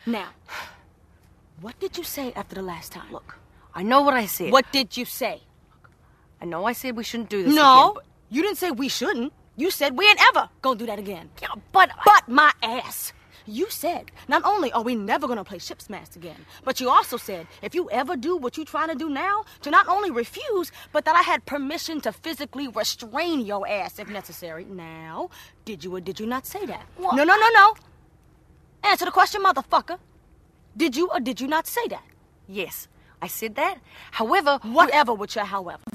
Now, what did you say after the last time? Look, I know what I said. What did you say? I know I said we shouldn't do this No, again, you didn't say we shouldn't. You said we ain't ever gonna do that again. Yeah, but my ass. You said, not only are we never gonna play ship smash again, but you also said, if you ever do what you're trying to do now, to not only refuse, but that I had permission to physically restrain your ass if necessary. Now, did you or did you not say that? What? No. Answer the question, motherfucker. Did you or did you not say that? Yes, I said that. However... Whatever with your however.